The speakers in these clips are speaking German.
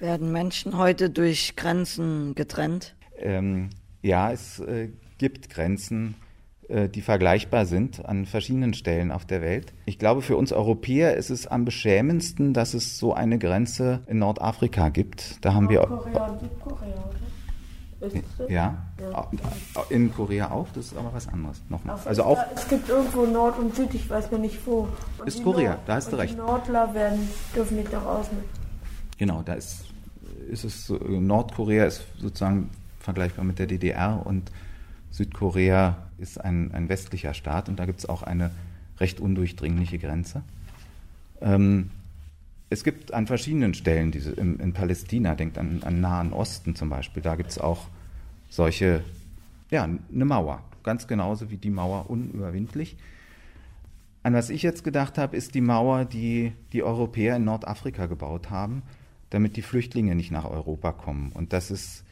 Werden Menschen heute durch Grenzen getrennt? Ja, es gibt Grenzen, die vergleichbar sind an verschiedenen Stellen auf der Welt. Ich glaube, für uns Europäer ist es am beschämendsten, dass es so eine Grenze in Nordafrika gibt. Da haben wir Nordkorea und Südkorea, oder? Ja, in Korea auch, das ist aber was anderes. Nochmal. Also auch, es gibt irgendwo Nord und Süd, ich weiß noch nicht wo. Und ist Korea, da hast du recht. Die Nordler dürfen nicht nach außen. Genau, da ist es so, Nordkorea ist sozusagen vergleichbar mit der DDR und Südkorea ist ein westlicher Staat und da gibt es auch eine recht undurchdringliche Grenze. Es gibt an verschiedenen Stellen, in Palästina, denkt an Nahen Osten zum Beispiel, da gibt es auch solche, ja, eine Mauer, ganz genauso wie die Mauer unüberwindlich. An was ich jetzt gedacht habe, ist die Mauer, die die Europäer in Nordafrika gebaut haben, damit die Flüchtlinge nicht nach Europa kommen. Und das ist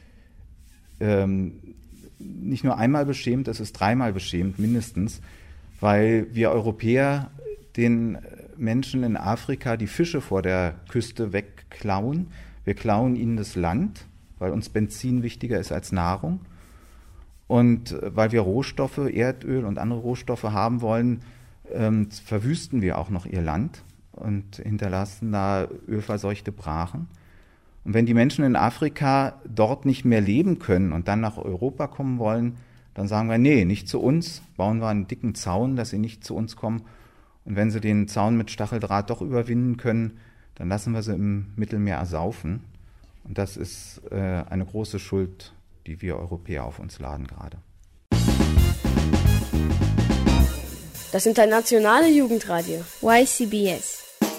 nicht nur einmal beschämend, es ist dreimal beschämend mindestens, weil wir Europäer den Menschen in Afrika die Fische vor der Küste wegklauen. Wir klauen ihnen das Land, weil uns Benzin wichtiger ist als Nahrung. Und weil wir Rohstoffe, Erdöl und andere Rohstoffe haben wollen, verwüsten wir auch noch ihr Land und hinterlassen da ölverseuchte Brachen. Und wenn die Menschen in Afrika dort nicht mehr leben können und dann nach Europa kommen wollen, dann sagen wir, nee, nicht zu uns, bauen wir einen dicken Zaun, dass sie nicht zu uns kommen. Und wenn sie den Zaun mit Stacheldraht doch überwinden können, dann lassen wir sie im Mittelmeer ersaufen. Und das ist eine große Schuld, die wir Europäer auf uns laden gerade. Das internationale Jugendradio YCBS.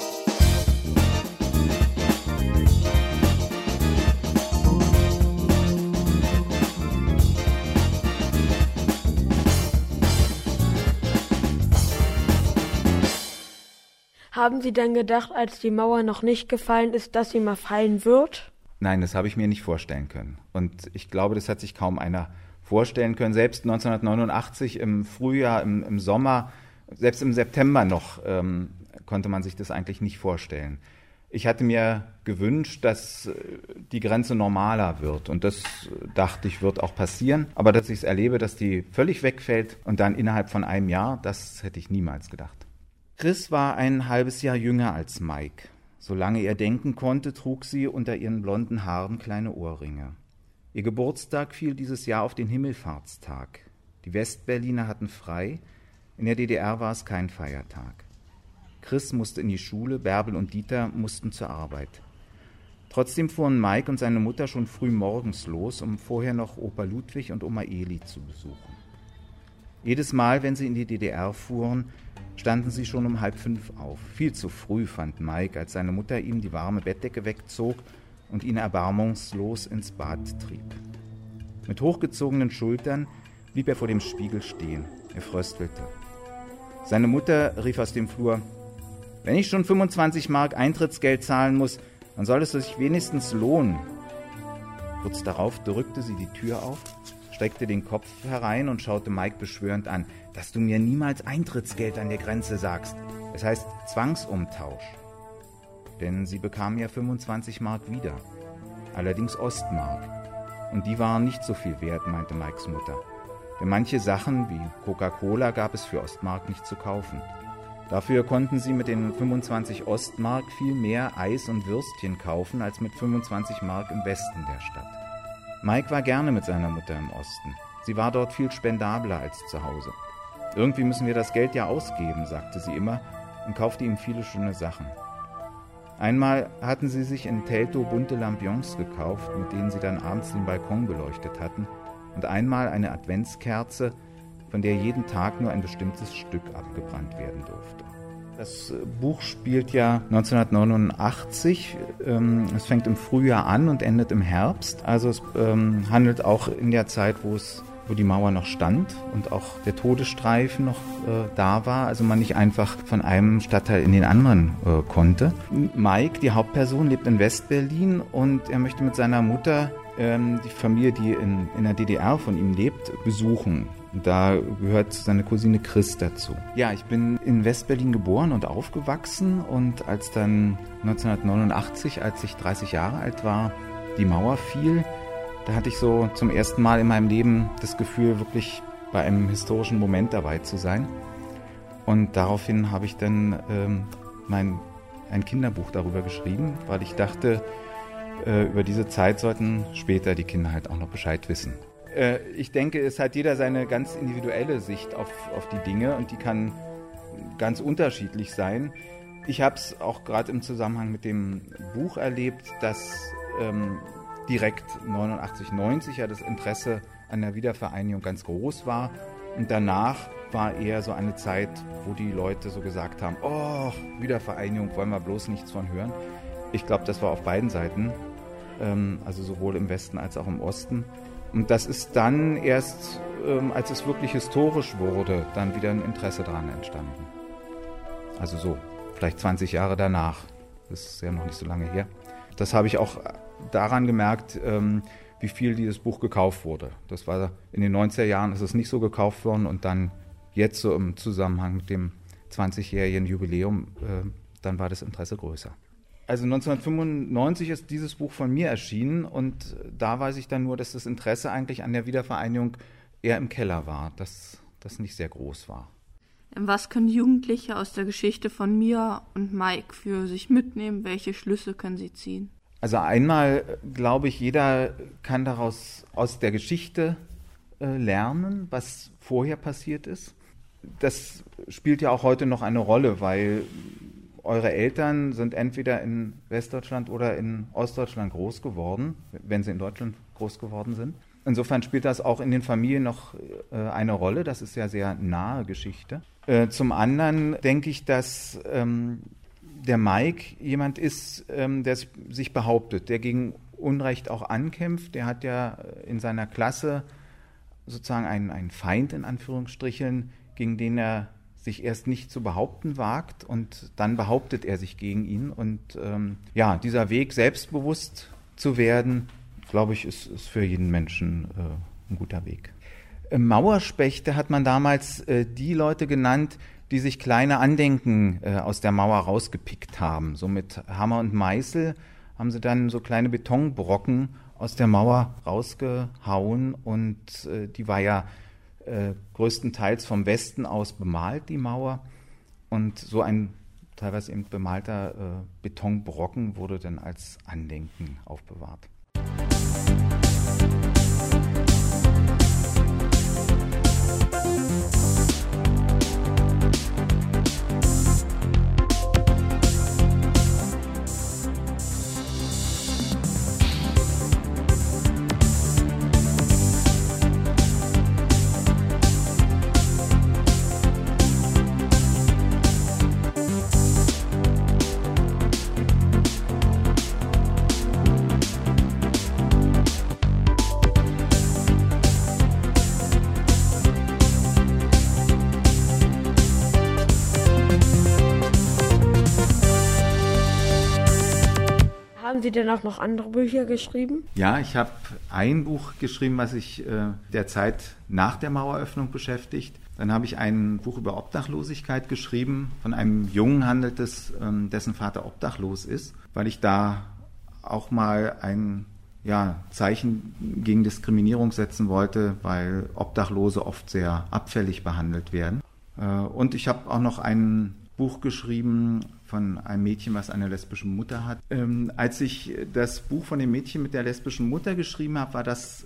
Haben Sie denn gedacht, als die Mauer noch nicht gefallen ist, dass sie mal fallen wird? Nein, das habe ich mir nicht vorstellen können. Und ich glaube, das hat sich kaum einer vorstellen können. Selbst 1989 im Frühjahr, im Sommer, selbst im September noch konnte man sich das eigentlich nicht vorstellen. Ich hatte mir gewünscht, dass die Grenze normaler wird. Und das dachte ich, wird auch passieren. Aber dass ich es erlebe, dass die völlig wegfällt und dann innerhalb von einem Jahr, das hätte ich niemals gedacht. Chris war ein halbes Jahr jünger als Mike. Solange er denken konnte, trug sie unter ihren blonden Haaren kleine Ohrringe. Ihr Geburtstag fiel dieses Jahr auf den Himmelfahrtstag. Die Westberliner hatten frei, in der DDR war es kein Feiertag. Chris musste in die Schule, Bärbel und Dieter mussten zur Arbeit. Trotzdem fuhren Mike und seine Mutter schon früh morgens los, um vorher noch Opa Ludwig und Oma Eli zu besuchen. Jedes Mal, wenn sie in die DDR fuhren, standen sie schon um 4:30 auf. Viel zu früh, fand Mike, als seine Mutter ihm die warme Bettdecke wegzog und ihn erbarmungslos ins Bad trieb. Mit hochgezogenen Schultern blieb er vor dem Spiegel stehen. Er fröstelte. Seine Mutter rief aus dem Flur: »Wenn ich schon 25 Mark Eintrittsgeld zahlen muss, dann soll es sich wenigstens lohnen.« Kurz darauf drückte sie die Tür auf, streckte den Kopf herein und schaute Mike beschwörend an. »Dass du mir niemals Eintrittsgeld an der Grenze sagst. Es heißt Zwangsumtausch.« Denn sie bekam ja 25 Mark wieder. Allerdings Ostmark. Und die waren nicht so viel wert, meinte Mikes Mutter. Denn manche Sachen wie Coca-Cola gab es für Ostmark nicht zu kaufen. Dafür konnten sie mit den 25 Ostmark viel mehr Eis und Würstchen kaufen als mit 25 Mark im Westen der Stadt. Mike war gerne mit seiner Mutter im Osten. Sie war dort viel spendabler als zu Hause. »Irgendwie müssen wir das Geld ja ausgeben«, sagte sie immer und kaufte ihm viele schöne Sachen. Einmal hatten sie sich in Teltow bunte Lampions gekauft, mit denen sie dann abends den Balkon beleuchtet hatten, und einmal eine Adventskerze, von der jeden Tag nur ein bestimmtes Stück abgebrannt werden durfte. Das Buch spielt ja 1989, es fängt im Frühjahr an und endet im Herbst. Also es handelt auch in der Zeit, wo die Mauer noch stand und auch der Todesstreifen noch da war, also man nicht einfach von einem Stadtteil in den anderen konnte. Mike, die Hauptperson, lebt in Westberlin und er möchte mit seiner Mutter die Familie, die in der DDR von ihm lebt, besuchen. Da gehört seine Cousine Chris dazu. Ja, ich bin in West-Berlin geboren und aufgewachsen und als dann 1989, als ich 30 Jahre alt war, die Mauer fiel, da hatte ich so zum ersten Mal in meinem Leben das Gefühl, wirklich bei einem historischen Moment dabei zu sein. Und daraufhin habe ich dann ein Kinderbuch darüber geschrieben, weil ich dachte, über diese Zeit sollten später die Kinder halt auch noch Bescheid wissen. Ich denke, es hat jeder seine ganz individuelle Sicht auf die Dinge und die kann ganz unterschiedlich sein. Ich habe es auch gerade im Zusammenhang mit dem Buch erlebt, dass direkt 89, 90 ja das Interesse an der Wiedervereinigung ganz groß war. Und danach war eher so eine Zeit, wo die Leute so gesagt haben, oh, Wiedervereinigung, wollen wir bloß nichts von hören. Ich glaube, das war auf beiden Seiten, also sowohl im Westen als auch im Osten. Und das ist dann erst, als es wirklich historisch wurde, dann wieder ein Interesse daran entstanden. Also so, vielleicht 20 Jahre danach. Das ist ja noch nicht so lange her. Das habe ich auch daran gemerkt, wie viel dieses Buch gekauft wurde. Das war in den 90er Jahren, ist es nicht so gekauft worden und dann jetzt so im Zusammenhang mit dem 20-jährigen Jubiläum, dann war das Interesse größer. Also 1995 ist dieses Buch von mir erschienen und da weiß ich dann nur, dass das Interesse eigentlich an der Wiedervereinigung eher im Keller war, dass das nicht sehr groß war. Was können Jugendliche aus der Geschichte von Mia und Mike für sich mitnehmen? Welche Schlüsse können sie ziehen? Also einmal glaube ich, jeder kann daraus aus der Geschichte lernen, was vorher passiert ist. Das spielt ja auch heute noch eine Rolle, weil eure Eltern sind entweder in Westdeutschland oder in Ostdeutschland groß geworden, wenn sie in Deutschland groß geworden sind. Insofern spielt das auch in den Familien noch eine Rolle. Das ist ja sehr nahe Geschichte. Zum anderen denke ich, dass der Mike jemand ist, der sich behauptet, der gegen Unrecht auch ankämpft. Der hat ja in seiner Klasse sozusagen einen Feind in Anführungsstrichen, gegen den er sich erst nicht zu behaupten wagt und dann behauptet er sich gegen ihn. Und dieser Weg, selbstbewusst zu werden, glaube ich, ist für jeden Menschen ein guter Weg. Mauerspechte hat man damals die Leute genannt, die sich kleine Andenken aus der Mauer rausgepickt haben. So mit Hammer und Meißel haben sie dann so kleine Betonbrocken aus der Mauer rausgehauen und die war ja größtenteils vom Westen aus bemalt, die Mauer. Und so ein teilweise eben bemalter Betonbrocken wurde dann als Andenken aufbewahrt. Haben Sie denn auch noch andere Bücher geschrieben? Ja, ich habe ein Buch geschrieben, was sich der Zeit nach der Maueröffnung beschäftigt. Dann habe ich ein Buch über Obdachlosigkeit geschrieben. Von einem Jungen handelt es, dessen Vater obdachlos ist, weil ich da auch mal ein Zeichen gegen Diskriminierung setzen wollte, weil Obdachlose oft sehr abfällig behandelt werden. Und ich habe auch noch ein Buch geschrieben von einem Mädchen, was eine lesbische Mutter hat. Als ich das Buch von dem Mädchen mit der lesbischen Mutter geschrieben habe, war das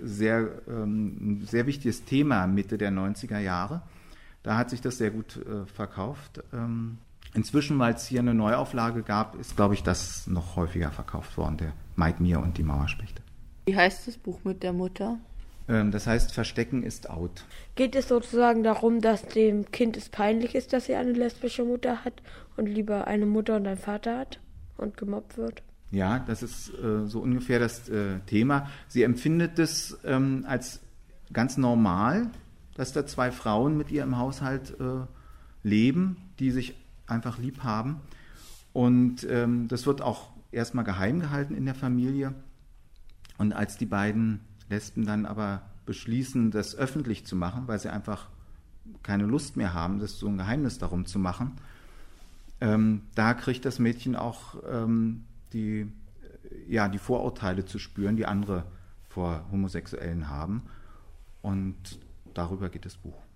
ein sehr wichtiges Thema Mitte der 90er Jahre. Da hat sich das sehr gut verkauft. Inzwischen, weil es hier eine Neuauflage gab, ist, glaube ich, das noch häufiger verkauft worden, der Mike, Mia und die Mauerspechte. Wie heißt das Buch mit der Mutter? Das heißt, Verstecken ist out. Geht es sozusagen darum, dass dem Kind es peinlich ist, dass sie eine lesbische Mutter hat und lieber eine Mutter und einen Vater hat und gemobbt wird? Ja, das ist so ungefähr das Thema. Sie empfindet es als ganz normal, dass da zwei Frauen mit ihr im Haushalt leben, die sich einfach lieb haben. Und das wird auch erstmal geheim gehalten in der Familie. Und als die beiden Lesben dann aber beschließen, das öffentlich zu machen, weil sie einfach keine Lust mehr haben, das so ein Geheimnis darum zu machen, da kriegt das Mädchen auch die Vorurteile zu spüren, die andere vor Homosexuellen haben. Und darüber geht das Buch.